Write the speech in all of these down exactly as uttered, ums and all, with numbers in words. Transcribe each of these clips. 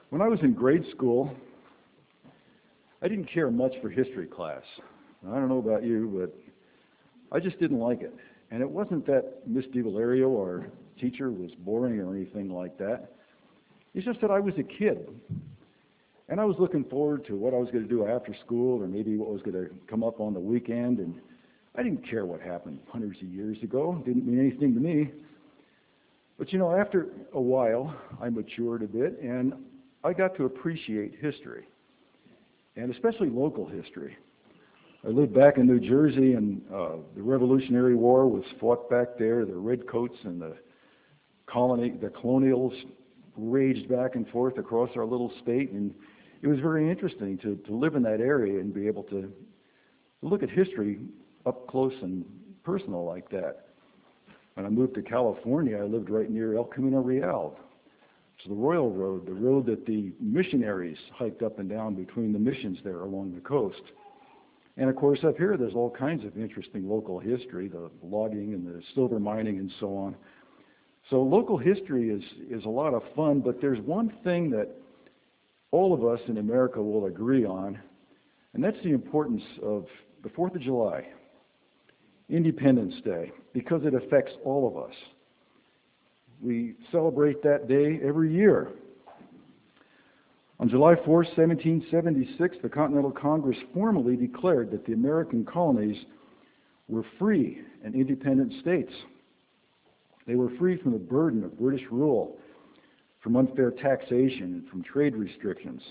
When I was in grade school, I didn't care much for history class. I don't know about you, but I just didn't like it. And it wasn't that Miss DiValerio, our teacher, was boring or anything like that. It's just that I was a kid. And I was looking forward to what I was going to do after school, or maybe what was going to come up on the weekend. And I didn't care what happened hundreds of years ago. It didn't mean anything to me. But you know, after a while, I matured a bit, and I got to appreciate history, and especially local history. I lived back in New Jersey, and uh, the Revolutionary War was fought back there. The redcoats and the colony, the colonials raged back and forth across our little state, and it was very interesting to, to live in that area and be able to look at history up close and personal like that. When I moved to California, I lived right near El Camino Real. It's the Royal Road, the road that the missionaries hiked up and down between the missions there along the coast. And of course, up here, there's all kinds of interesting local history, the logging and the silver mining and so on. So local history is, is a lot of fun, but there's one thing that all of us in America will agree on, and that's the importance of the fourth of July, Independence Day, because it affects all of us. We celebrate that day every year. On July fourth, seventeen seventy-six, the Continental Congress formally declared that the American colonies were free and independent states. They were free from the burden of British rule, from unfair taxation, and from trade restrictions.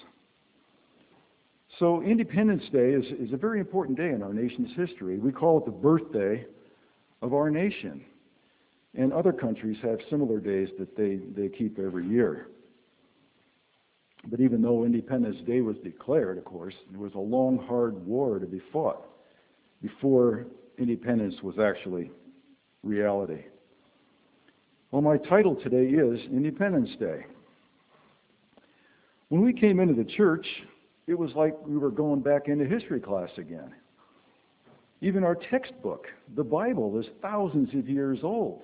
So Independence Day is, is a very important day in our nation's history. We call it the birthday of our nation. And other countries have similar days that they, they keep every year. But even though Independence Day was declared, of course, there was a long, hard war to be fought before independence was actually reality. Well, my title today is Independence Day. When we came into the church, it was like we were going back into history class again. Even our textbook, the Bible, is thousands of years old.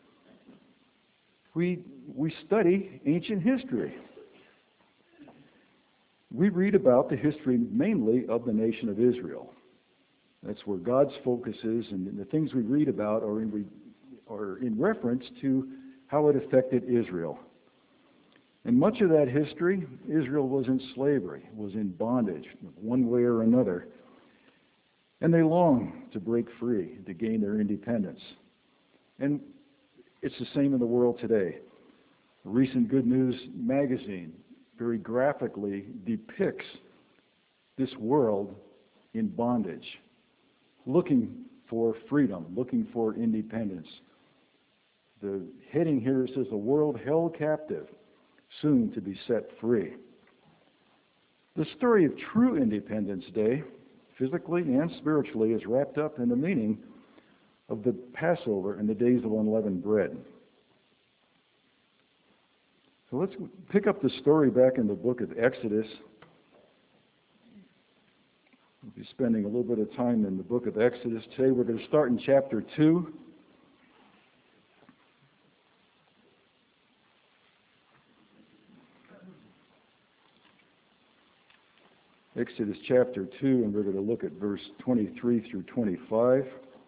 We, we study ancient history. We read about the history mainly of the nation of Israel. That's where God's focus is, and the things we read about are in, are in reference to how it affected Israel. And much of that history, Israel was in slavery, was in bondage, one way or another. And they longed to break free, to gain their independence. And it's the same in the world today. A recent Good News magazine very graphically depicts this world in bondage, looking for freedom, looking for independence. The heading here says, "The world held captive, soon to be set free." The story of true Independence Day, physically and spiritually, is wrapped up in the meaning of the Passover and the days of unleavened bread. So let's pick up the story back in the book of Exodus. We'll be spending a little bit of time in the book of Exodus today. We're going to start in chapter two. Exodus chapter two, and we're going to look at verse twenty-three through twenty-five.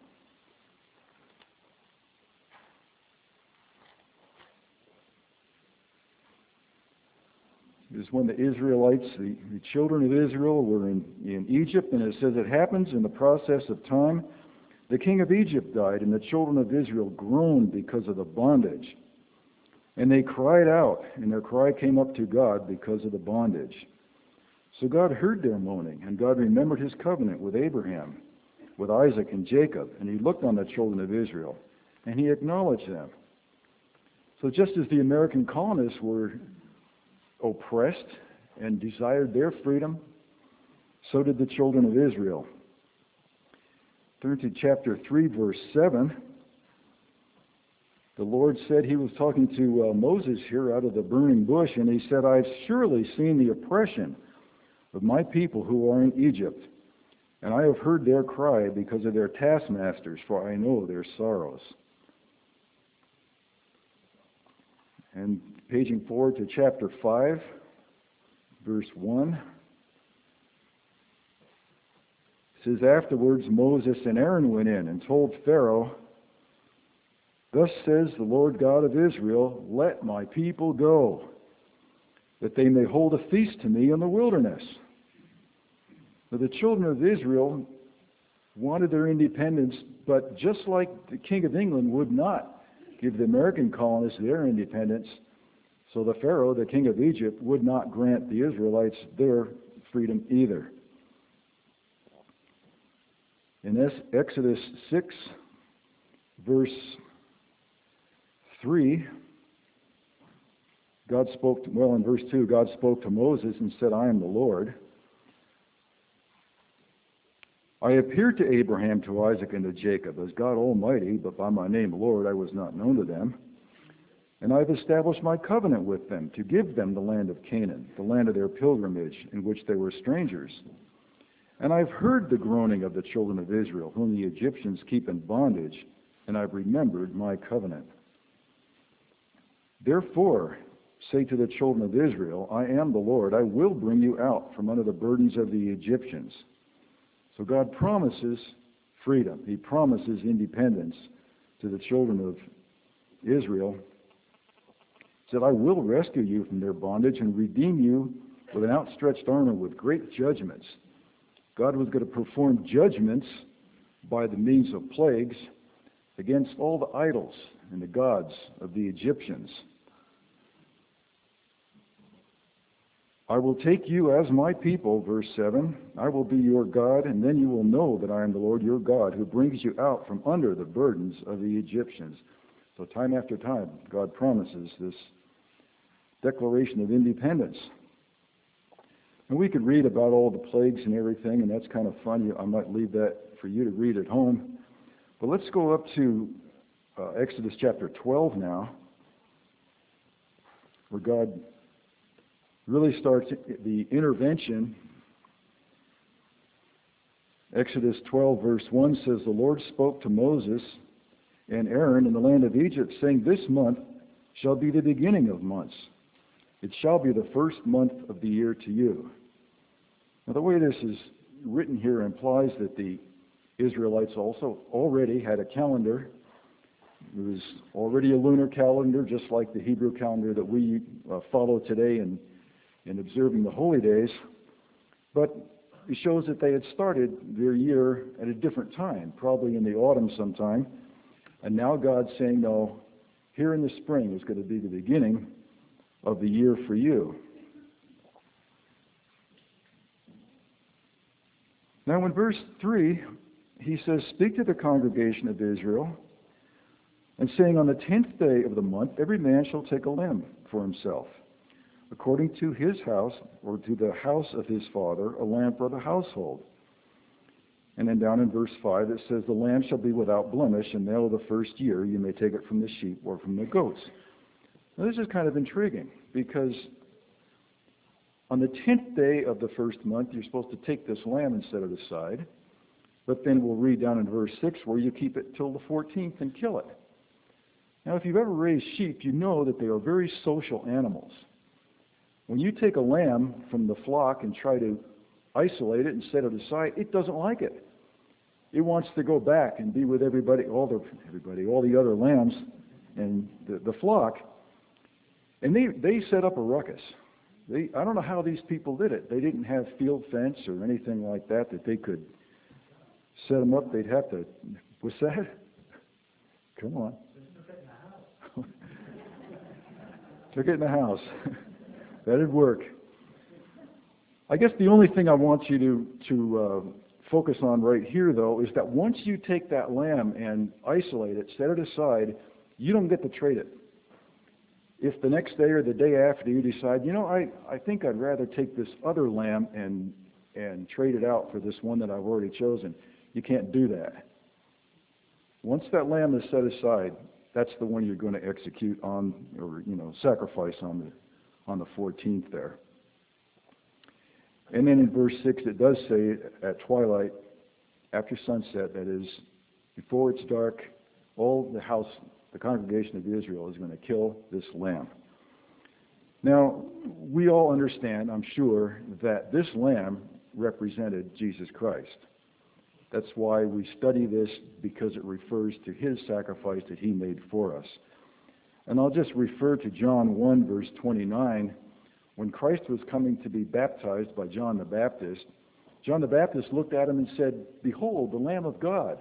It is when the Israelites, the, the children of Israel, were in, in Egypt, and it says it happens in the process of time. The king of Egypt died, and the children of Israel groaned because of the bondage. And they cried out, and their cry came up to God because of the bondage. So God heard their moaning, and God remembered his covenant with Abraham, with Isaac and Jacob, and he looked on the children of Israel, and he acknowledged them. So just as the American colonists were oppressed and desired their freedom, so did the children of Israel. Turn to chapter three, verse seven. The Lord said, he was talking to uh, Moses here out of the burning bush, and he said, "I've surely seen the oppression of my people who are in Egypt, and I have heard their cry because of their taskmasters, for I know their sorrows." And paging forward to chapter five, verse one. It says, afterwards Moses and Aaron went in and told Pharaoh, thus says the Lord God of Israel, let my people go, that they may hold a feast to me in the wilderness. Now, the children of Israel wanted their independence, but just like the King of England would not give the American colonists their independence, so the Pharaoh, the king of Egypt, would not grant the Israelites their freedom either. In Exodus six, verse three, God spoke, to, well, in verse two, God spoke to Moses and said, I am the Lord. I appeared to Abraham, to Isaac, and to Jacob as God Almighty, but by my name, Lord, I was not known to them. And I have established my covenant with them to give them the land of Canaan, the land of their pilgrimage, in which they were strangers. And I've heard the groaning of the children of Israel, whom the Egyptians keep in bondage, and I've remembered my covenant. Therefore, say to the children of Israel, I am the Lord. I will bring you out from under the burdens of the Egyptians. So God promises freedom. He promises independence to the children of Israel. He said, I will rescue you from their bondage and redeem you with an outstretched arm and with great judgments. God was going to perform judgments by the means of plagues against all the idols and the gods of the Egyptians. I will take you as my people, verse seven. I will be your God, and then you will know that I am the Lord your God, who brings you out from under the burdens of the Egyptians. So time after time, God promises this declaration of independence. And we could read about all the plagues and everything, and that's kind of fun. I might leave that for you to read at home. But let's go up to uh, Exodus chapter twelve now, where God really starts the intervention. Exodus twelve, verse one says, the Lord spoke to Moses and Aaron in the land of Egypt, saying, this month shall be the beginning of months. It shall be the first month of the year to you. Now, the way this is written here implies that the Israelites also already had a calendar. It was already a lunar calendar, just like the Hebrew calendar that we uh, follow today in, in observing the holy days. But it shows that they had started their year at a different time, probably in the autumn sometime. And now God's saying, no, here in the spring is going to be the beginning of the year for you. Now in verse three, he says, speak to the congregation of Israel, and saying, on the tenth day of the month, every man shall take a lamb for himself, according to his house, or to the house of his father, a lamb for the household. And then down in verse five, it says, the lamb shall be without blemish, and male of the first year. You may take it from the sheep or from the goats. Now, this is kind of intriguing, because on the tenth day of the first month, you're supposed to take this lamb and set it aside. But then we'll read down in verse six where you keep it till the fourteenth and kill it. Now, if you've ever raised sheep, you know that they are very social animals. When you take a lamb from the flock and try to isolate it and set it aside, it doesn't like it. It wants to go back and be with everybody, all the everybody, all the other lambs and the, the flock. And they, they set up a ruckus. They, I don't know how these people did it. They didn't have field fence or anything like that that they could set them up. They'd have to, what's that? Come on. Took it in the house. That'd work. I guess the only thing I want you to, to uh, focus on right here, though, is that once you take that lamb and isolate it, set it aside, you don't get to trade it. If the next day or the day after you decide, you know, I, I think I'd rather take this other lamb and and trade it out for this one that I've already chosen, you can't do that. Once that lamb is set aside, that's the one you're going to execute on, or, you know, sacrifice on the on the fourteenth there. And then in verse six, it does say at twilight, after sunset, that is, before it's dark, all the house, the congregation of Israel is going to kill this lamb. Now, we all understand, I'm sure, that this lamb represented Jesus Christ. That's why we study this, because it refers to his sacrifice that he made for us. And I'll just refer to John one, verse twenty-nine. When Christ was coming to be baptized by John the Baptist, John the Baptist looked at him and said, "Behold, the Lamb of God,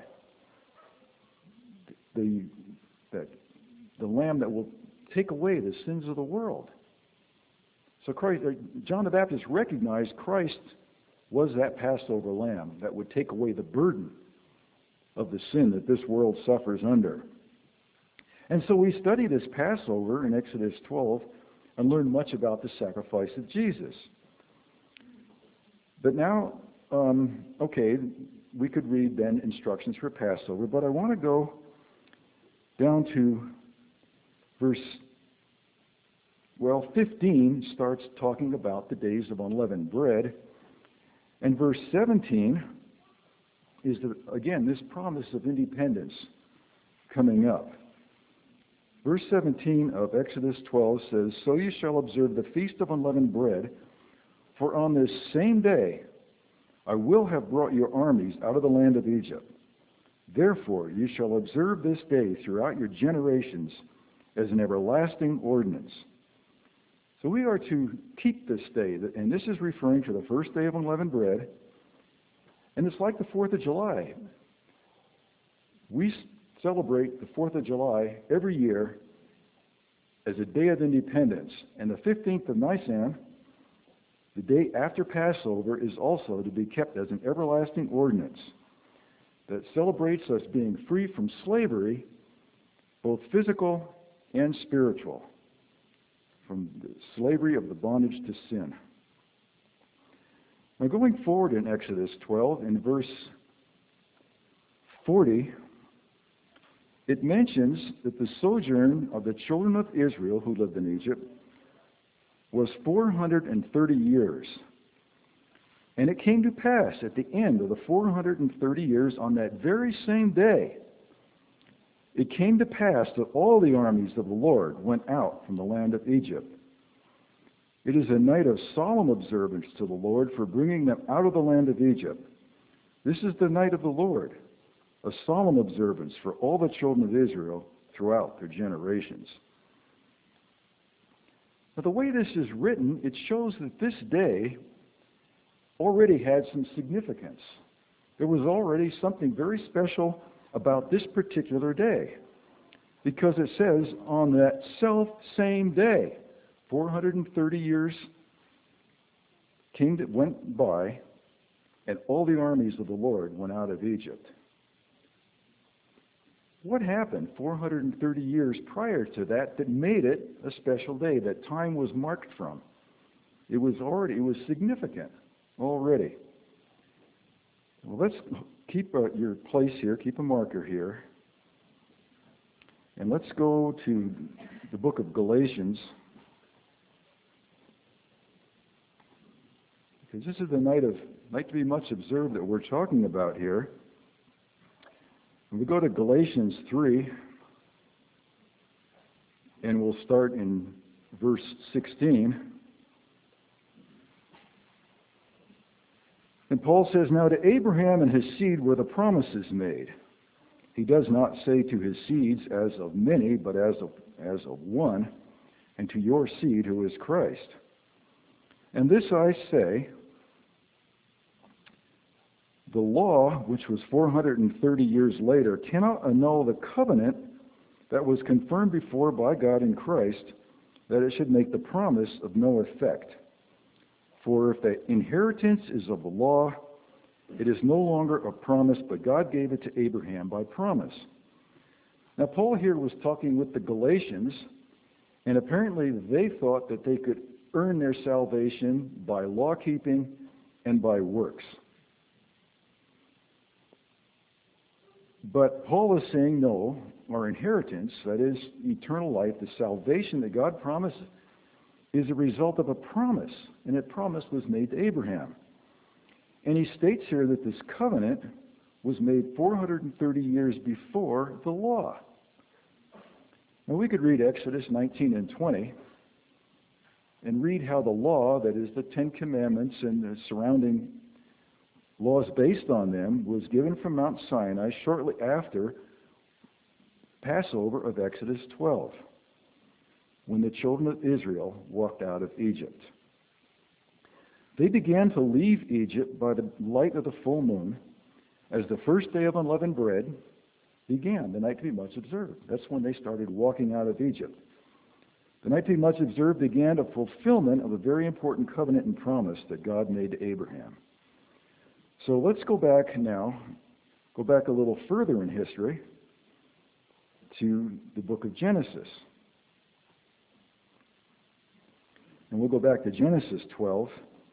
the, the, the Lamb that will take away the sins of the world." So Christ, John the Baptist recognized Christ was that Passover lamb that would take away the burden of the sin that this world suffers under. And so we study this Passover in Exodus twelve and learn much about the sacrifice of Jesus. But now, um, okay, we could read then instructions for Passover, but I want to go down to verse, well, fifteen starts talking about the days of unleavened bread. And verse seventeen is, the, again, this promise of independence coming up. Verse seventeen of Exodus twelve says, "So you shall observe the feast of unleavened bread, for on this same day I will have brought your armies out of the land of Egypt. Therefore you shall observe this day throughout your generations as an everlasting ordinance." So we are to keep this day, and this is referring to the first day of unleavened bread, and it's like the fourth of July. We celebrate the fourth of July every year as a day of independence, and the fifteenth of Nisan, the day after Passover, is also to be kept as an everlasting ordinance that celebrates us being free from slavery, both physical and spiritual, from the slavery of the bondage to sin. Now, going forward in Exodus twelve, in verse forty, it mentions that the sojourn of the children of Israel who lived in Egypt was four hundred thirty years. And it came to pass at the end of the four hundred thirty years, on that very same day, it came to pass that all the armies of the Lord went out from the land of Egypt. It is a night of solemn observance to the Lord for bringing them out of the land of Egypt. This is the night of the Lord, a solemn observance for all the children of Israel throughout their generations. But the way this is written, it shows that this day already had some significance. There was already something very special about this particular day, because it says on that self same day, four hundred thirty years came that went by, and all the armies of the Lord went out of Egypt. What happened four hundred thirty years prior to that that made it a special day that time was marked from? It was already, it was significant already. Well, let's keep uh, your place here, keep a marker here, and let's go to the book of Galatians, because this is the night of night to be much observed that we're talking about here. And we go to Galatians three, and we'll start in verse sixteen. And Paul says, "Now to Abraham and his seed were the promises made. He does not say to his seeds as of many, but as of, as of one, and to your seed who is Christ. And this I say, the law, which was four hundred thirty years later, cannot annul the covenant that was confirmed before by God in Christ, that it should make the promise of no effect. For if the inheritance is of the law, it is no longer a promise, but God gave it to Abraham by promise." Now, Paul here was talking with the Galatians, and apparently they thought that they could earn their salvation by law-keeping and by works. But Paul is saying, no, our inheritance, that is eternal life, the salvation that God promised, is a result of a promise, and that promise was made to Abraham. And he states here that this covenant was made four hundred thirty years before the law. Now we could read Exodus nineteen and twenty. and read how the law, that is the Ten Commandments and the surrounding laws based on them, was given from Mount Sinai shortly after Passover of Exodus twelve, when the children of Israel walked out of Egypt. They began to leave Egypt by the light of the full moon, as the first day of unleavened bread began, the night to be much observed. That's when they started walking out of Egypt. The night to be much observed began a fulfillment of a very important covenant and promise that God made to Abraham. So let's go back now, go back a little further in history to the book of Genesis. And we'll go back to Genesis twelve.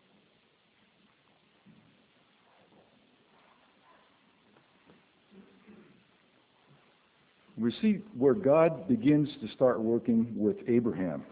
We see where God begins to start working with Abraham.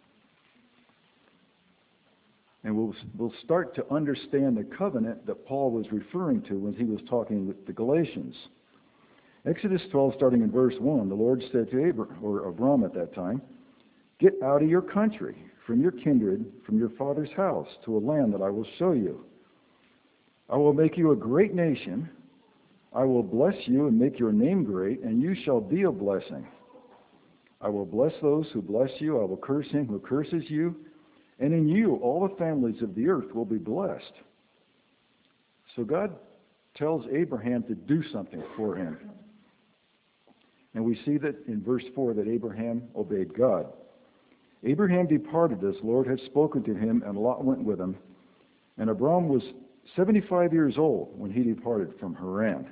And we'll, we'll start to understand the covenant that Paul was referring to when he was talking with the Galatians. Exodus twelve, starting in verse one, the Lord said to Abraham, or Abram at that time, "Get out of your country, from your kindred, from your father's house, to a land that I will show you. I will make you a great nation. I will bless you and make your name great, and you shall be a blessing. I will bless those who bless you. I will curse him who curses you. And in you all the families of the earth will be blessed." So God tells Abraham to do something for him. And we see that in verse four that Abraham obeyed God. Abraham departed as the Lord had spoken to him, and Lot went with him. And Abram was seventy-five years old when he departed from Haran.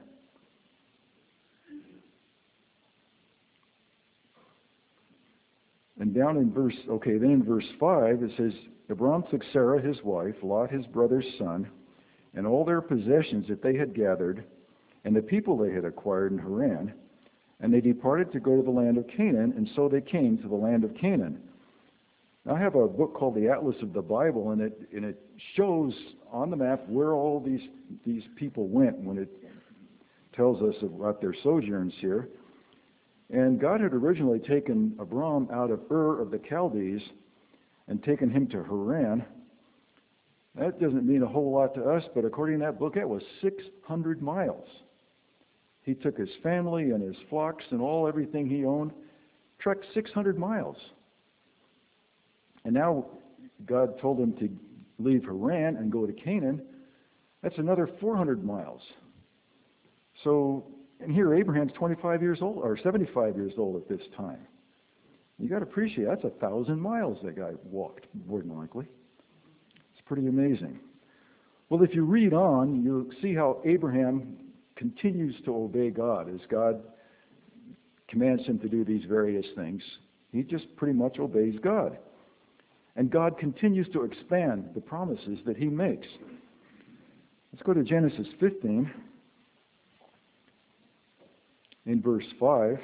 And down in verse, okay, then in verse five, it says, Abram took Sarah, his wife, Lot, his brother's son, and all their possessions that they had gathered, and the people they had acquired in Haran, and they departed to go to the land of Canaan, and so they came to the land of Canaan. Now, I have a book called the Atlas of the Bible, and it and it shows on the map where all these these people went when it tells us about their sojourns here. And God had originally taken Abram out of Ur of the Chaldees and taken him to Haran. That doesn't mean a whole lot to us, but according to that book, that was six hundred miles. He took his family and his flocks and all everything he owned, trekked six hundred miles. And now God told him to leave Haran and go to Canaan. That's another four hundred miles. So, and here Abraham's twenty-five years old, or seventy-five years old at this time. You got to appreciate that's a thousand miles that guy walked, more than likely. It's pretty amazing. Well, if you read on, you'll see how Abraham continues to obey God as God commands him to do these various things. He just pretty much obeys God. And God continues to expand the promises that he makes. Let's go to Genesis fifteen. In verse five,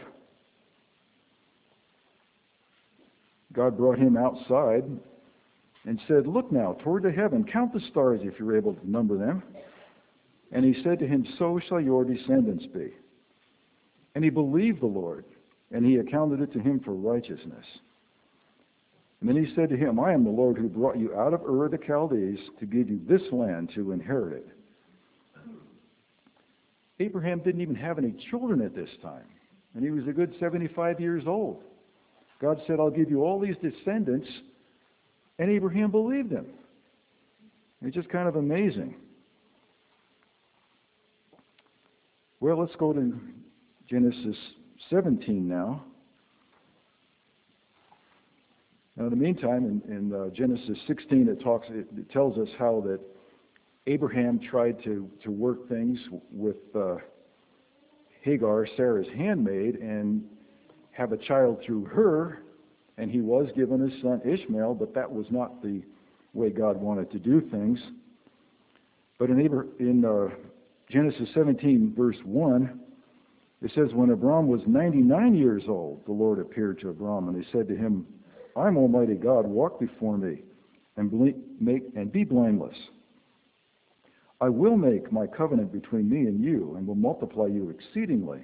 God brought him outside and said, "Look now toward the heaven, count the stars if you're able to number them." And he said to him, "So shall your descendants be." And he believed the Lord, and he accounted it to him for righteousness. And then he said to him, "I am the Lord who brought you out of Ur of the Chaldees to give you this land to inherit it." Abraham didn't even have any children at this time, and he was a good seventy-five years old. God said, "I'll give you all these descendants," and Abraham believed him. It's just kind of amazing. Well, let's go to Genesis seventeen now. Now, in the meantime, in, in uh, Genesis sixteen, it talks, it, it tells us how that Abraham tried to, to work things with uh, Hagar, Sarah's handmaid, and have a child through her, and he was given his son Ishmael, but that was not the way God wanted to do things. But in, Abra- in uh, Genesis seventeen, verse one, it says, "When Abram was ninety-nine years old, the Lord appeared to Abram, and he said to him, 'I'm Almighty God, walk before me and, ble- make, and be blameless. I will make my covenant between me and you, and will multiply you exceedingly.'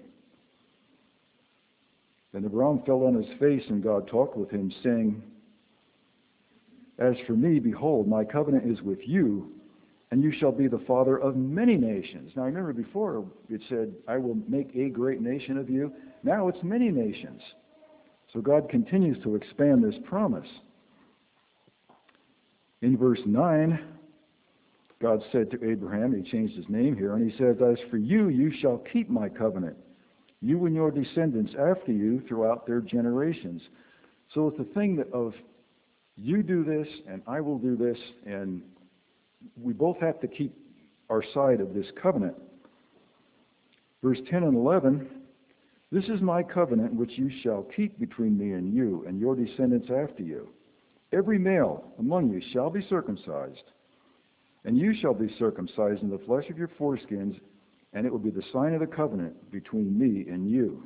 Then Abram fell on his face, and God talked with him, saying, As for me, behold, my covenant is with you, and you shall be the father of many nations. Now remember before it said, I will make a great nation of you. Now it's many nations. So God continues to expand this promise. In verse nine, God said to Abraham, he changed his name here, and he says, as for you, you shall keep my covenant, you and your descendants after you throughout their generations. So it's a thing of you do this and I will do this, and we both have to keep our side of this covenant. Verse ten and eleven, this is my covenant which you shall keep between me and you and your descendants after you. Every male among you shall be circumcised, and you shall be circumcised in the flesh of your foreskins, and it will be the sign of the covenant between me and you.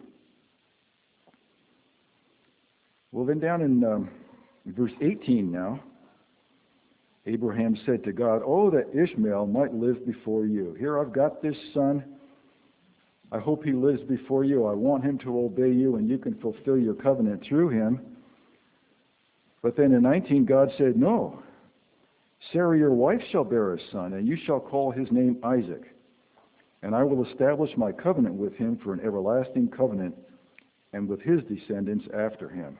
Well, then down in um, verse eighteen now, Abraham said to God, oh, that Ishmael might live before you. Here I've got this son. I hope he lives before you. I want him to obey you, and you can fulfill your covenant through him. But then in nineteen, God said, no. Sarah, your wife, shall bear a son, and you shall call his name Isaac. And I will establish my covenant with him for an everlasting covenant, and with his descendants after him.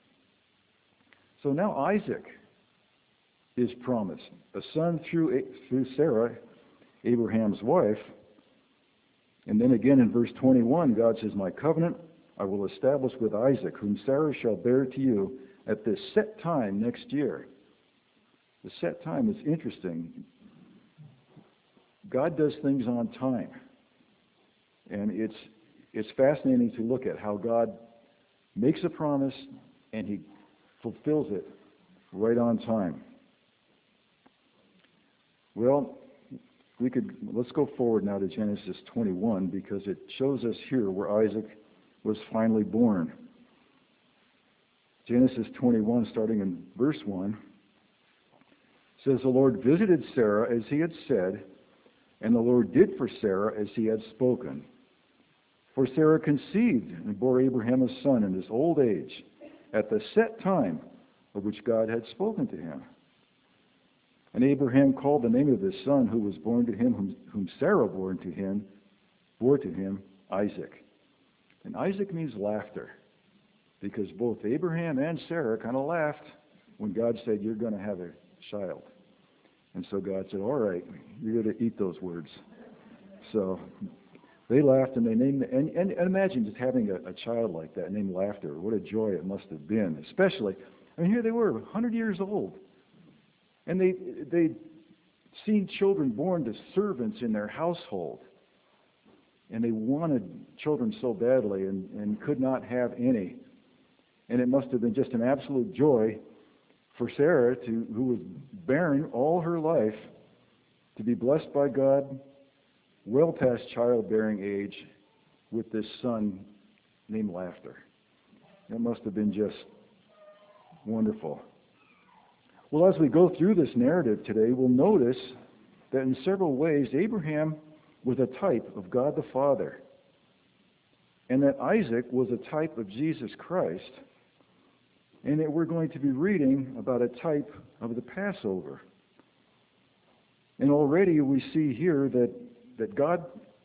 So now Isaac is promised, a son through, through Sarah, Abraham's wife. And then again in verse twenty-one, God says, my covenant I will establish with Isaac, whom Sarah shall bear to you at this set time next year. The set time is interesting. God does things on time. And it's it's fascinating to look at how God makes a promise and he fulfills it right on time. Well, we could let's go forward now to Genesis twenty-one, because it shows us here where Isaac was finally born. Genesis twenty-one, starting in verse one, says, the Lord visited Sarah as he had said, and the Lord did for Sarah as he had spoken. For Sarah conceived and bore Abraham a son in his old age, at the set time of which God had spoken to him. And Abraham called the name of his son who was born to him, whom, whom Sarah bore to him, bore to him, Isaac. And Isaac means laughter, because both Abraham and Sarah kind of laughed when God said, you're going to have a child. And so God said, all right, you're going to eat those words. So they laughed, and they named it. And, and, and imagine just having a, a child like that named Laughter. What a joy it must have been. Especially, I mean, here they were, one hundred years old. And they, they'd seen children born to servants in their household. And they wanted children so badly and, and could not have any. And it must have been just an absolute joy for Sarah, to, who was barren all her life, to be blessed by God, well past childbearing age, with this son named Laughter. It must have been just wonderful. Well, as we go through this narrative today, we'll notice that in several ways Abraham was a type of God the Father, and that Isaac was a type of Jesus Christ, and that we're going to be reading about a type of the Passover. And already we see here that, that God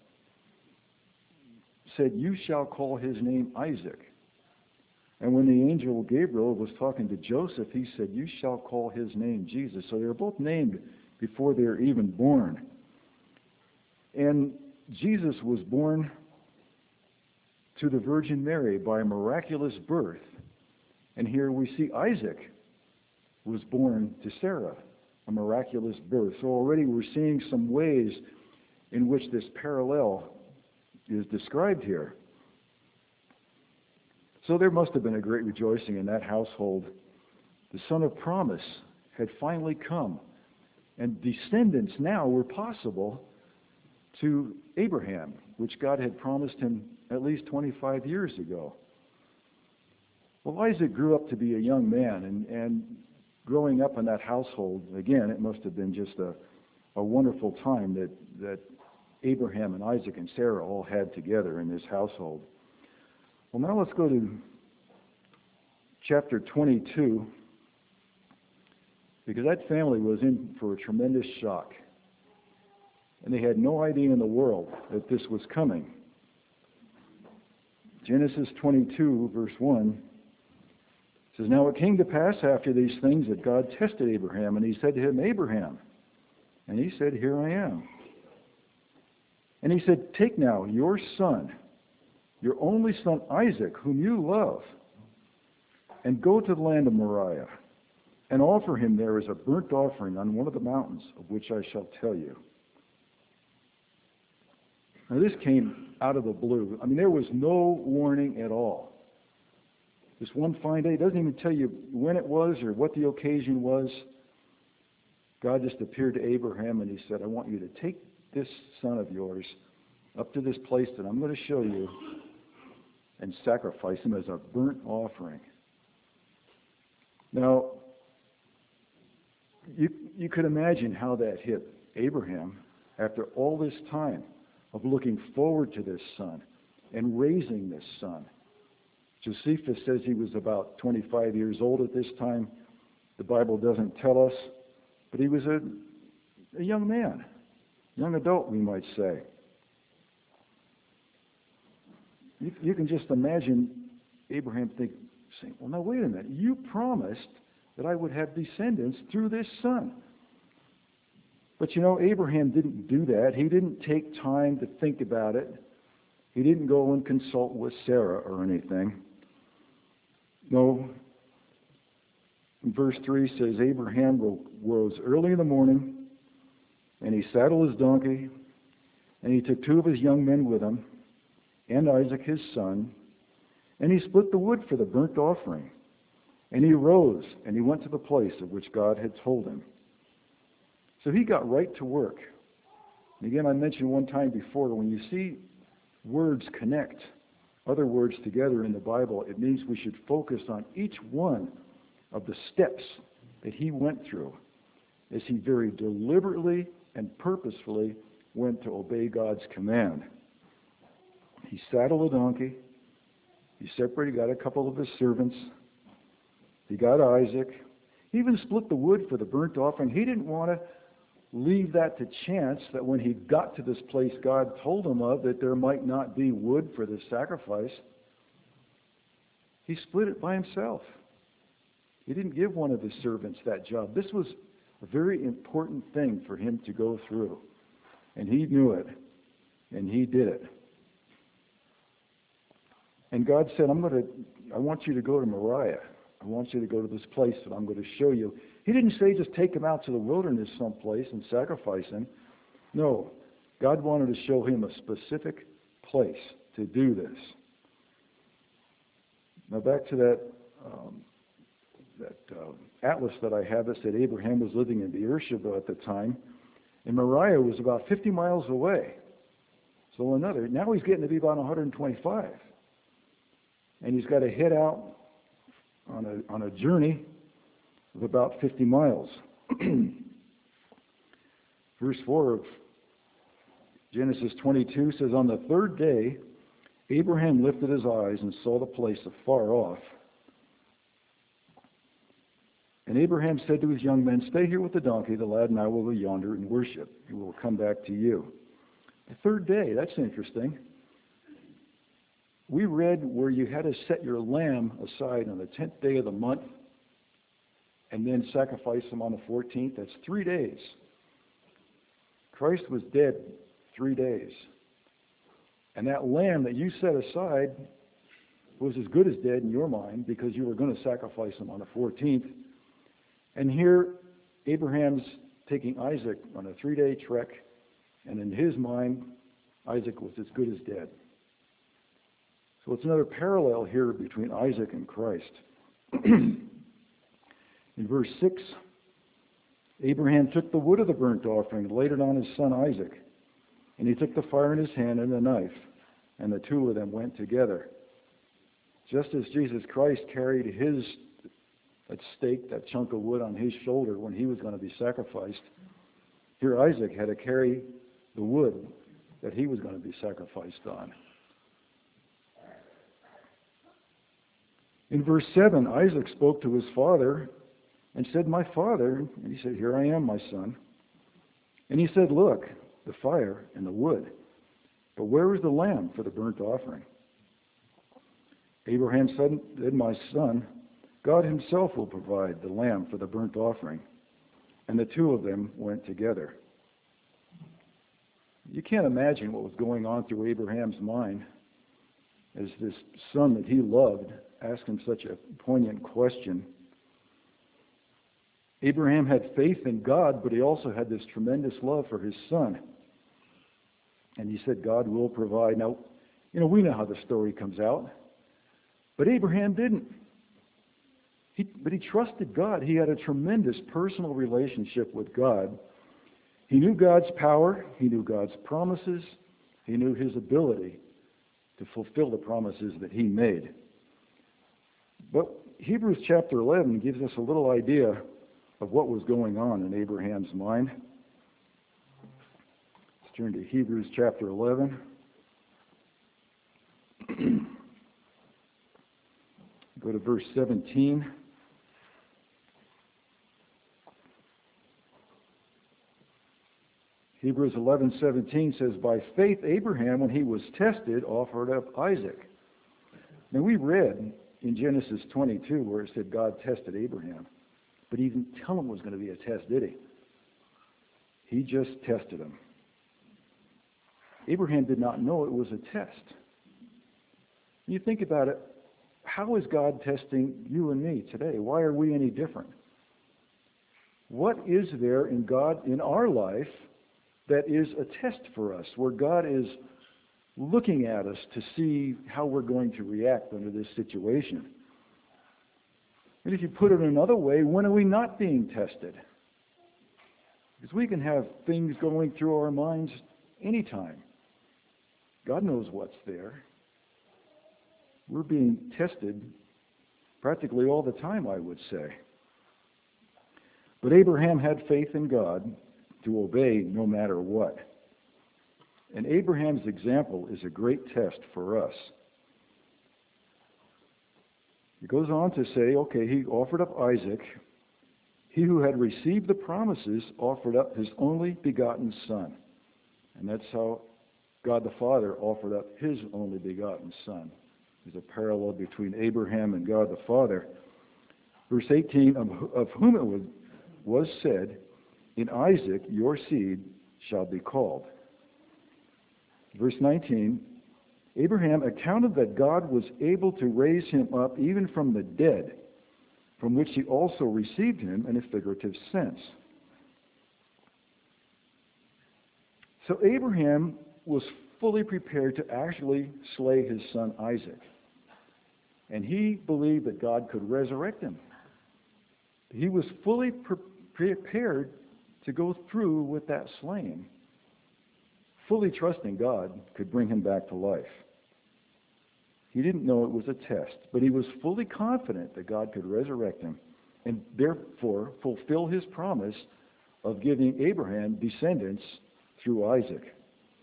said, you shall call his name Isaac. And when the angel Gabriel was talking to Joseph, he said, you shall call his name Jesus. So they were both named before they were even born. And Jesus was born to the Virgin Mary by a miraculous birth. And here we see Isaac was born to Sarah, a miraculous birth. So already we're seeing some ways in which this parallel is described here. So there must have been a great rejoicing in that household. The son of promise had finally come, and descendants now were possible to Abraham, which God had promised him at least twenty-five years ago. Well, Isaac grew up to be a young man, and, and growing up in that household, again, it must have been just a, a wonderful time that, that Abraham and Isaac and Sarah all had together in this household. Well, now let's go to chapter twenty-two. because that family was in for a tremendous shock. And they had no idea in the world that this was coming. Genesis twenty-two, verse one, says, "Now it came to pass after these things that God tested Abraham, and he said to him, Abraham. And he said, Here I am. And he said, Take now your son, your only son Isaac, whom you love, and go to the land of Moriah, and offer him there as a burnt offering on one of the mountains of which I shall tell you." Now this came out of the blue. I mean, there was no warning at all. This one fine day, it doesn't even tell you when it was or what the occasion was. God just appeared to Abraham and he said, I want you to take this son of yours up to this place that I'm going to show you and sacrifice him as a burnt offering. Now, you, you could imagine how that hit Abraham after all this time of looking forward to this son and raising this son. Josephus says he was about twenty-five years old at this time. The Bible doesn't tell us, but he was a, a young man, young adult, we might say. You, you can just imagine Abraham think, saying, well, now wait a minute, you promised that I would have descendants through this son. But you know, Abraham didn't do that. He didn't take time to think about it. He didn't go and consult with Sarah or anything. No. Verse three says, Abraham rose early in the morning, and he saddled his donkey, and he took two of his young men with him, and Isaac his son, and he split the wood for the burnt offering. And he rose, and he went to the place of which God had told him. So he got right to work. And again, I mentioned one time before, when you see words connect other words together in the Bible, it means we should focus on each one of the steps that he went through as he very deliberately and purposefully went to obey God's command. He saddled a donkey. He separated, got a couple of his servants. He got Isaac. He even split the wood for the burnt offering. He didn't want to leave that to chance that when he got to this place God told him of, that there might not be wood for the sacrifice. He split it by himself. He didn't give one of his servants that job. This was a very important thing for him to go through. And he knew it. And he did it. And God said, I'm going to, I want you to go to Moriah. I want you to go to this place that I'm going to show you. He didn't say just take him out to the wilderness someplace and sacrifice him. No, God wanted to show him a specific place to do this. Now back to that um, that uh, atlas that I have that said Abraham was living in Beersheba at the time, and Moriah was about fifty miles away. So another, now he's getting to be about one hundred twenty-five. And he's got to head out on a on a journey of about fifty miles. Verse four of Genesis twenty-two says, on the third day, Abraham lifted his eyes and saw the place afar off. And Abraham said to his young men, stay here with the donkey, the lad and I will go yonder and worship. We will come back to you. The third day, that's interesting. We read where you had to set your lamb aside on the tenth day of the month and then sacrifice him on the fourteenth. That's three days. Christ was dead three days. And that lamb that you set aside was as good as dead in your mind because you were going to sacrifice him on the fourteenth. And here, Abraham's taking Isaac on a three-day trek, and in his mind, Isaac was as good as dead. So it's another parallel here between Isaac and Christ. In verse six, Abraham took the wood of the burnt offering and laid it on his son Isaac. And he took the fire in his hand and the knife, and the two of them went together. Just as Jesus Christ carried his that stake, that chunk of wood on his shoulder when he was going to be sacrificed, here Isaac had to carry the wood that he was going to be sacrificed on. In verse seven, Isaac spoke to his father and said, "My father," and he said, "Here I am, my son." And he said, "Look, the fire and the wood, but where is the lamb for the burnt offering?" Abraham said, "My son, God himself will provide the lamb for the burnt offering." And the two of them went together. You can't imagine what was going on through Abraham's mind as this son that he loved asked him such a poignant question. Abraham had faith in God, but he also had this tremendous love for his son. And he said, "God will provide." Now, you know, we know how the story comes out. But Abraham didn't. He, but he trusted God. He had a tremendous personal relationship with God. He knew God's power. He knew God's promises. He knew his ability to fulfill the promises that he made. But Hebrews chapter eleven gives us a little idea of what was going on in Abraham's mind. Let's turn to Hebrews chapter eleven. Go to verse seventeen. Hebrews eleven seventeen says, "By faith Abraham, when he was tested, offered up Isaac." Now we read in Genesis twenty-two where it said God tested Abraham. But he didn't tell him it was going to be a test, did he? He just tested him. Abraham did not know it was a test. You think about it, how is God testing you and me today? Why are we any different? What is there in God, in our life, that is a test for us, where God is looking at us to see how we're going to react under this situation? And if you put it another way, when are we not being tested? Because we can have things going through our minds anytime. God knows what's there. We're being tested practically all the time, I would say. But Abraham had faith in God to obey no matter what. And Abraham's example is a great test for us. He goes on to say, okay, he offered up Isaac. He who had received the promises offered up his only begotten son. And that's how God the Father offered up his only begotten son. There's a parallel between Abraham and God the Father. Verse eighteen, of, of whom it was, was said, "In Isaac your seed shall be called." Verse nineteen, Abraham accounted that God was able to raise him up even from the dead, from which he also received him in a figurative sense. So Abraham was fully prepared to actually slay his son Isaac. And he believed that God could resurrect him. He was fully pre- prepared to go through with that slaying, fully trusting God could bring him back to life. He didn't know it was a test, but he was fully confident that God could resurrect him and therefore fulfill his promise of giving Abraham descendants through Isaac.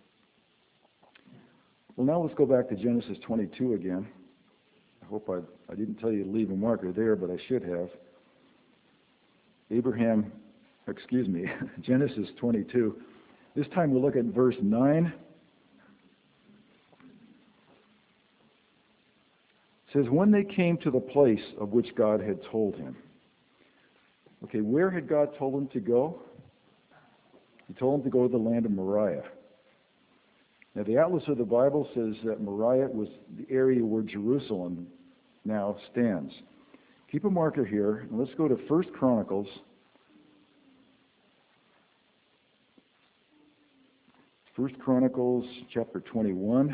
Well, now let's go back to Genesis twenty-two again. I hope I, I didn't tell you to leave a marker there, but I should have. Abraham, excuse me, Genesis twenty-two. This time we'll look at verse nine. It says, when they came to the place of which God had told him. Okay, where had God told him to go? He told him to go to the land of Moriah. Now, the Atlas of the Bible says that Moriah was the area where Jerusalem now stands. Keep a marker here, and let's go to First Chronicles. First Chronicles chapter twenty-one.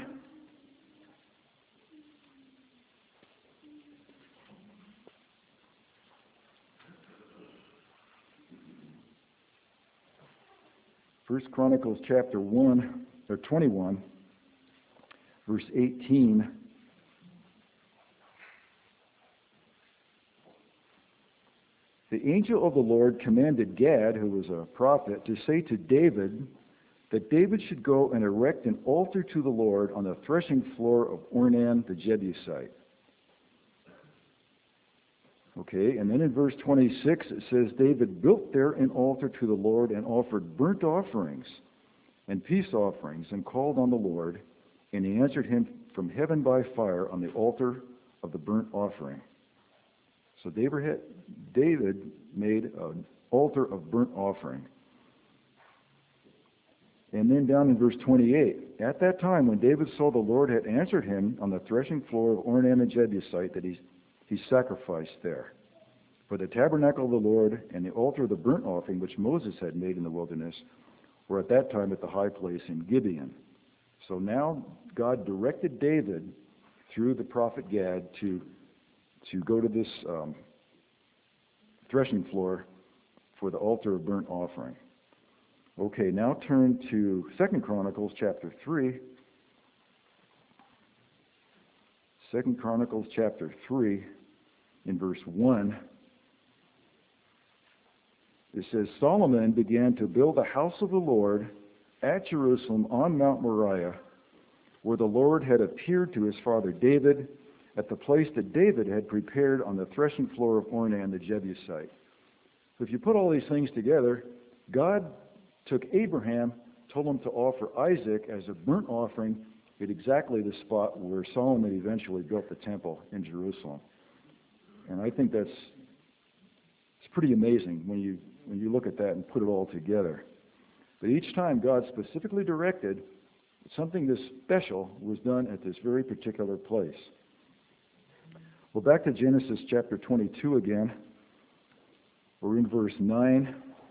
First Chronicles chapter one, or twenty-one, verse eighteen. The angel of the Lord commanded Gad, who was a prophet, to say to David that David should go and erect an altar to the Lord on the threshing floor of Ornan the Jebusite. Okay, and then in verse twenty-six it says, David built there an altar to the Lord and offered burnt offerings and peace offerings and called on the Lord, and he answered him from heaven by fire on the altar of the burnt offering. So David, had, David made an altar of burnt offering. And then down in verse twenty-eight, at that time when David saw the Lord had answered him on the threshing floor of Ornan the Jebusite, that he, he sacrificed there. For the tabernacle of the Lord and the altar of the burnt offering which Moses had made in the wilderness were at that time at the high place in Gibeon. So now God directed David through the prophet Gad to, to go to this um, threshing floor for the altar of burnt offering. Okay, now turn to Second Chronicles chapter three. Second Chronicles chapter three, in verse one. It says, Solomon began to build the house of the Lord at Jerusalem on Mount Moriah, where the Lord had appeared to his father David, at the place that David had prepared on the threshing floor of Ornan the Jebusite. So if you put all these things together, God took Abraham, told him to offer Isaac as a burnt offering at exactly the spot where Solomon eventually built the temple in Jerusalem. And I think that's it's pretty amazing when you when you look at that and put it all together. But each time God specifically directed something this special was done at this very particular place. Well, back to Genesis chapter twenty-two again. We're in verse nine.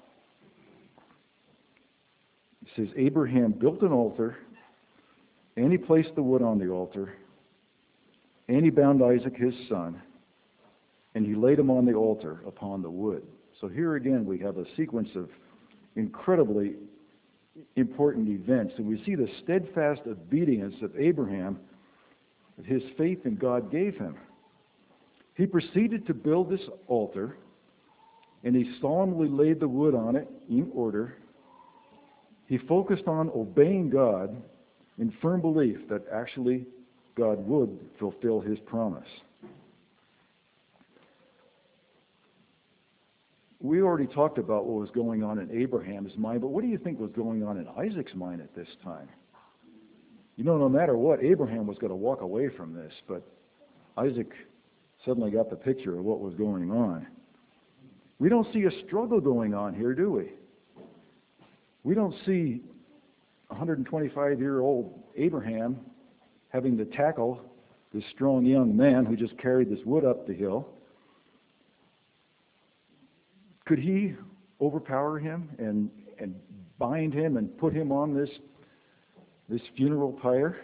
It says, Abraham built an altar, and he placed the wood on the altar, and he bound Isaac his son, and he laid him on the altar upon the wood. So here again we have a sequence of incredibly important events, and we see the steadfast obedience of Abraham, that his faith in God gave him. He proceeded to build this altar, and he solemnly laid the wood on it in order. He focused on obeying God in firm belief that actually God would fulfill his promise. We already talked about what was going on in Abraham's mind, but what do you think was going on in Isaac's mind at this time? You know, no matter what, Abraham was going to walk away from this, but Isaac suddenly got the picture of what was going on. We don't see a struggle going on here, do we? We don't see a one hundred twenty-five-year-old Abraham having to tackle this strong young man who just carried this wood up the hill. Could he overpower him and, and bind him and put him on this, this funeral pyre?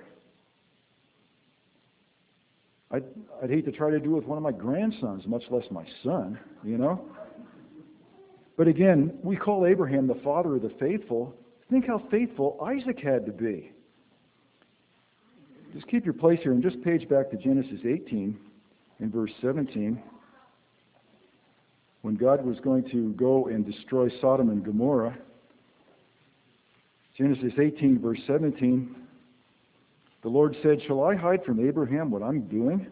I'd, I'd hate to try to do it with one of my grandsons, much less my son, you know? But again, we call Abraham the father of the faithful. Think how faithful Isaac had to be. Just keep your place here and just page back to Genesis eighteen in verse seventeen. When God was going to go and destroy Sodom and Gomorrah. Genesis eighteen, verse seventeen. The Lord said, Shall I hide from Abraham what I'm doing?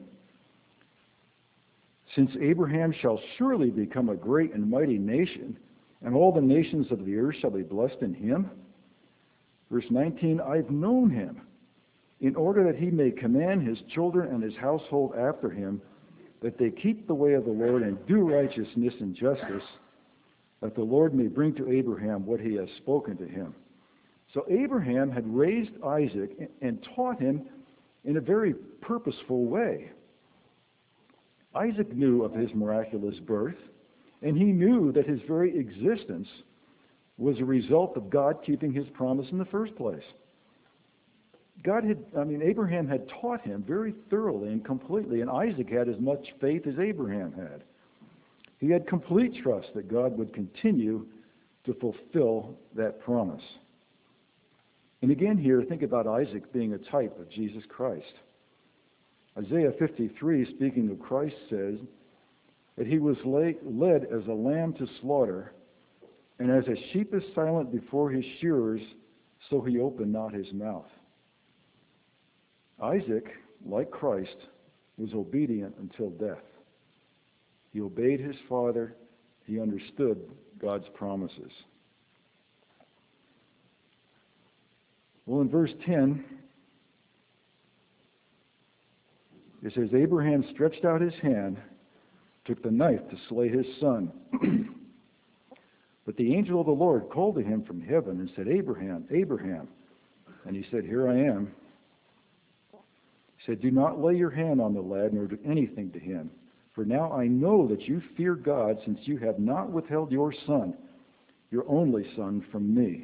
Since Abraham shall surely become a great and mighty nation, and all the nations of the earth shall be blessed in him. Verse nineteen, I've known him, in order that he may command his children and his household after him, that they keep the way of the Lord and do righteousness and justice, that the Lord may bring to Abraham what he has spoken to him. So Abraham had raised Isaac and taught him in a very purposeful way. Isaac knew of his miraculous birth, and he knew that his very existence was a result of God keeping his promise in the first place. God had, I mean, Abraham had taught him very thoroughly and completely, and Isaac had as much faith as Abraham had. He had complete trust that God would continue to fulfill that promise. And again here, think about Isaac being a type of Jesus Christ. Isaiah fifty-three, speaking of Christ, says that he was led as a lamb to slaughter, and as a sheep is silent before his shearers, so he opened not his mouth. Isaac, like Christ, was obedient until death. He obeyed his father. He understood God's promises. Well, in verse ten, it says, Abraham stretched out his hand, took the knife to slay his son. But the angel of the Lord called to him from heaven and said, Abraham, Abraham. And he said, Here I am. He said, Do not lay your hand on the lad, nor do anything to him. For now I know that you fear God, since you have not withheld your son, your only son, from me.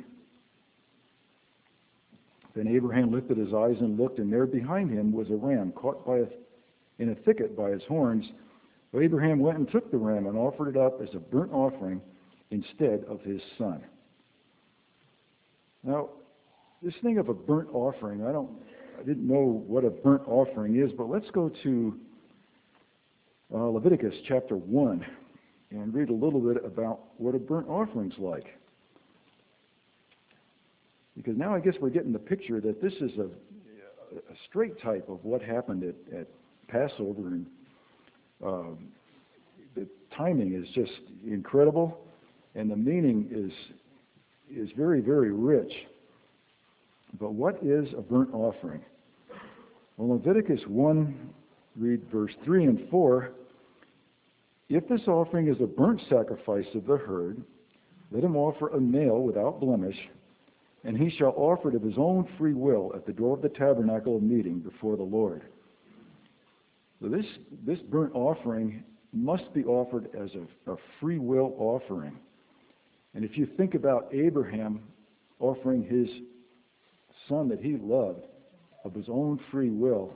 Then Abraham lifted his eyes and looked, and there behind him was a ram caught by a, in a thicket by his horns. So Abraham went and took the ram and offered it up as a burnt offering instead of his son. Now, this thing of a burnt offering, I don't, I didn't know what a burnt offering is, but let's go to uh, Leviticus chapter one and read a little bit about what a burnt offering's like. Because now I guess we're getting the picture that this is a, a straight type of what happened at, at Passover, and um, the timing is just incredible, and the meaning is is very, very rich. But what is a burnt offering? Well, Leviticus one, read verse three and four. If this offering is a burnt sacrifice of the herd, let him offer a male without blemish, and he shall offer it of his own free will at the door of the tabernacle of meeting before the Lord. So this, this burnt offering must be offered as a, a free will offering. And if you think about Abraham offering his son that he loved of his own free will,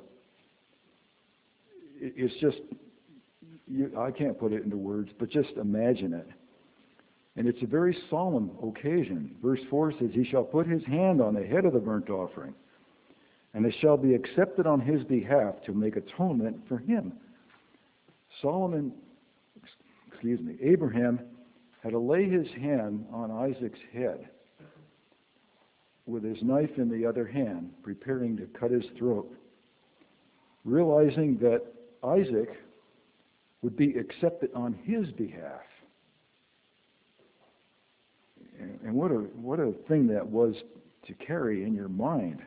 it, it's just, you, I can't put it into words, but just imagine it. And it's a very solemn occasion. Verse four says, He shall put his hand on the head of the burnt offering, and it shall be accepted on his behalf to make atonement for him. Solomon, excuse me, Abraham had to lay his hand on Isaac's head with his knife in the other hand, preparing to cut his throat, realizing that Isaac would be accepted on his behalf. And what a what a thing that was to carry in your mind.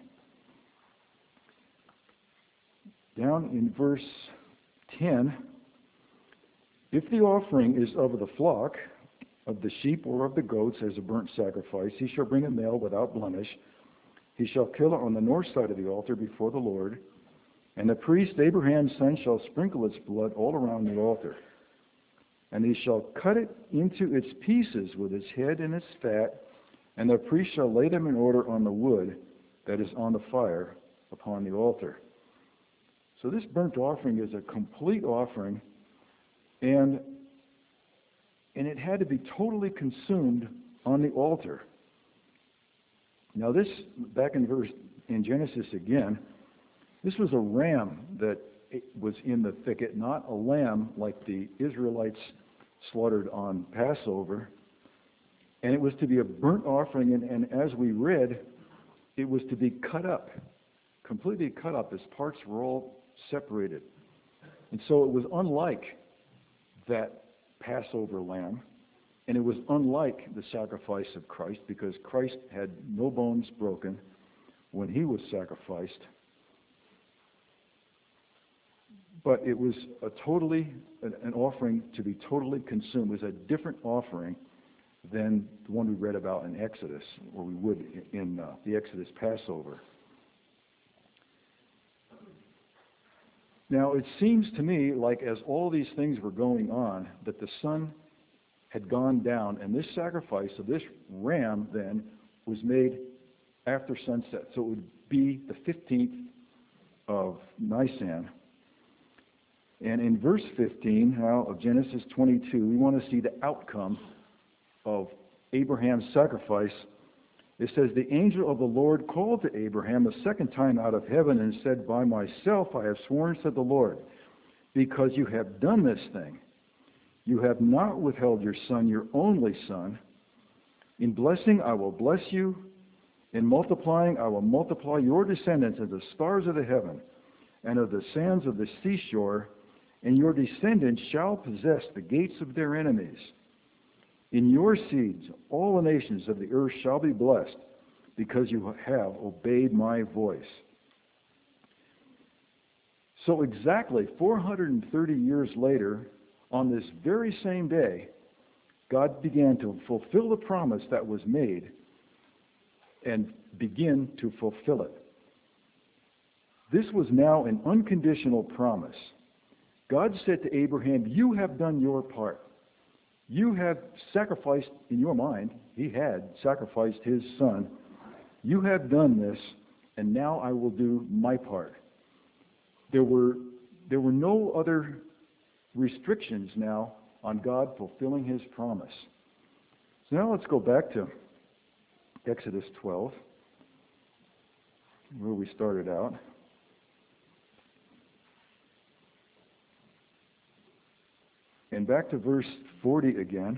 Down in verse ten, if the offering is of the flock, of the sheep or of the goats as a burnt sacrifice, he shall bring a male without blemish. He shall kill it on the north side of the altar before the Lord, and the priest Abraham's son shall sprinkle its blood all around the altar. And he shall cut it into its pieces with its head and its fat, and the priest shall lay them in order on the wood that is on the fire upon the altar. So this burnt offering is a complete offering, and and it had to be totally consumed on the altar. Now this, back in verse in Genesis again, this was a ram that was in the thicket, not a lamb like the Israelites slaughtered on Passover. And it was to be a burnt offering, and, and as we read, it was to be cut up, completely cut up. Its parts were all separated. And so it was unlike that Passover lamb, and it was unlike the sacrifice of Christ, because Christ had no bones broken when he was sacrificed. But it was a totally an offering to be totally consumed. It was a different offering than the one we read about in Exodus, or we would in uh, the Exodus Passover. Now, it seems to me like as all these things were going on, that the sun had gone down, and this sacrifice of this ram then was made after sunset. So it would be the fifteenth of Nisan. And in verse fifteen now of Genesis twenty-two, we want to see the outcome of Abraham's sacrifice. It says, the angel of the Lord called to Abraham a second time out of heaven and said, by myself I have sworn, said the Lord, because you have done this thing. You have not withheld your son, your only son. In blessing I will bless you. In multiplying I will multiply your descendants as the stars of the heaven and of the sands of the seashore and your descendants shall possess the gates of their enemies. In your seeds all the nations of the earth shall be blessed, because you have obeyed my voice. So exactly four hundred thirty years later, on this very same day, God began to fulfill the promise that was made and begin to fulfill it. This was now an unconditional promise. God said to Abraham, you have done your part. You have sacrificed, in your mind, he had sacrificed his son. You have done this, and now I will do my part. There were, there were no other restrictions now on God fulfilling his promise. So now let's go back to Exodus twelve, where we started out. And back to verse forty again.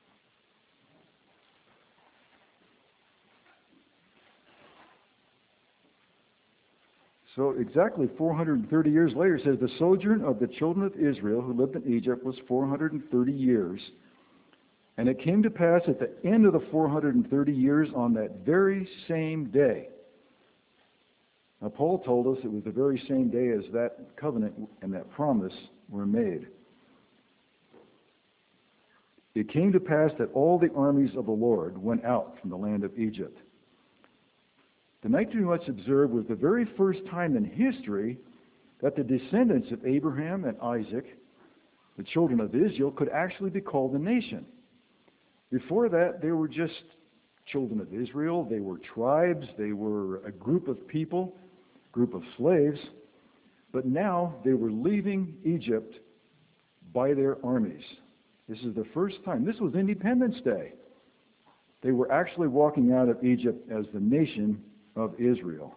So exactly four hundred thirty years later, it says, the sojourn of the children of Israel who lived in Egypt was four hundred thirty years. And it came to pass at the end of the four hundred thirty years on that very same day. Now Paul told us it was the very same day as that covenant and that promise were made. It came to pass that all the armies of the Lord went out from the land of Egypt. The night we must observe was the very first time in history that the descendants of Abraham and Isaac, the children of Israel, could actually be called a nation. Before that, they were just children of Israel. They were tribes. They were a group of people, group of slaves. But now they were leaving Egypt by their armies. This is the first time. This was Independence Day. They were actually walking out of Egypt as the nation of Israel.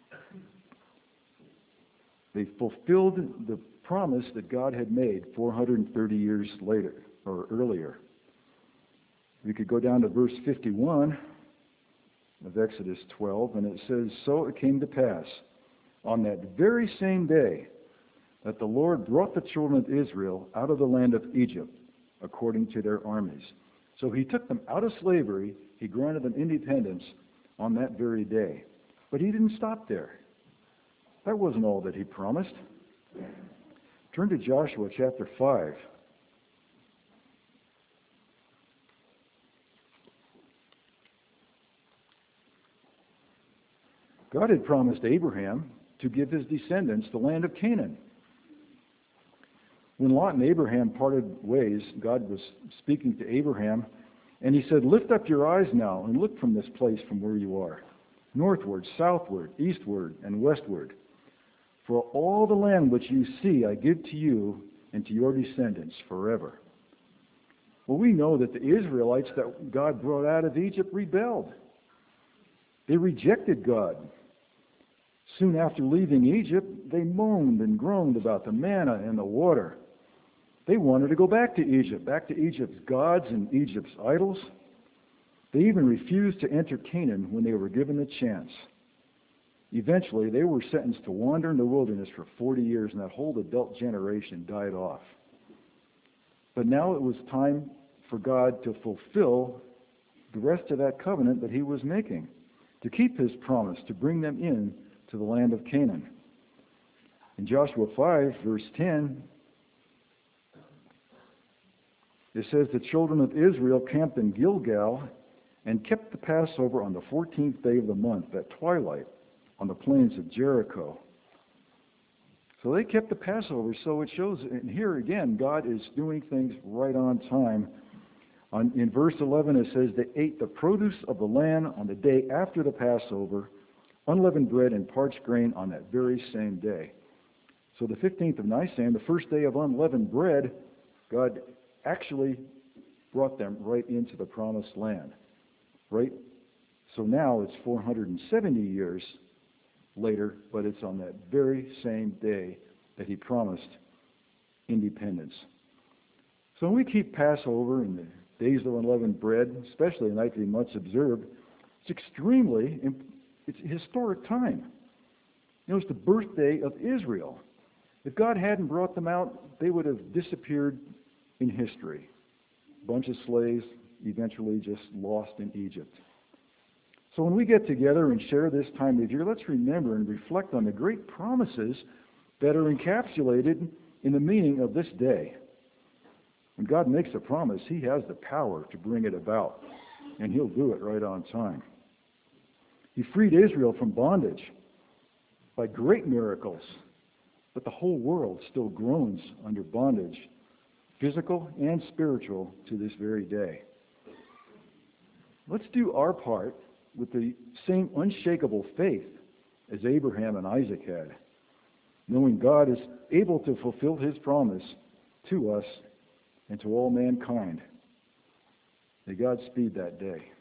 They fulfilled the promise that God had made four hundred thirty years later, or earlier. We could go down to verse fifty-one of Exodus twelve, and it says, so it came to pass on that very same day that the Lord brought the children of Israel out of the land of Egypt according to their armies. So he took them out of slavery. He granted them independence on that very day. But he didn't stop there. That wasn't all that he promised. Turn to Joshua chapter five. God had promised Abraham to give his descendants the land of Canaan. When Lot and Abraham parted ways, God was speaking to Abraham, and he said, lift up your eyes now and look from this place from where you are, northward, southward, eastward, and westward. For all the land which you see I give to you and to your descendants forever. Well, we know that the Israelites that God brought out of Egypt rebelled. They rejected God. Soon after leaving Egypt, they moaned and groaned about the manna and the water. They wanted to go back to Egypt, back to Egypt's gods and Egypt's idols. They even refused to enter Canaan when they were given the chance. Eventually, they were sentenced to wander in the wilderness for forty years, and that whole adult generation died off. But now it was time for God to fulfill the rest of that covenant that he was making, to keep his promise, to bring them in to the land of Canaan. In Joshua five, verse ten, it says, the children of Israel camped in Gilgal and kept the Passover on the fourteenth day of the month at twilight on the plains of Jericho. So they kept the Passover, so it shows, and here again, God is doing things right on time. On, in verse eleven, it says, they ate the produce of the land on the day after the Passover, unleavened bread and parched grain on that very same day. So the fifteenth of Nisan, the first day of unleavened bread, God actually brought them right into the promised land. Right? So now it's four hundred seventy years later, but it's on that very same day that he promised independence. So when we keep Passover and the days of unleavened bread, especially the night we must observe, it's extremely, it's a historic time. You know, it's the birthday of Israel. If God hadn't brought them out, they would have disappeared in history. A bunch of slaves eventually just lost in Egypt. So when we get together and share this time of year, let's remember and reflect on the great promises that are encapsulated in the meaning of this day. When God makes a promise, He has the power to bring it about, and He'll do it right on time. He freed Israel from bondage by great miracles, but the whole world still groans under bondage, physical and spiritual, to this very day. Let's do our part with the same unshakable faith as Abraham and Isaac had, knowing God is able to fulfill His promise to us and to all mankind. May God speed that day.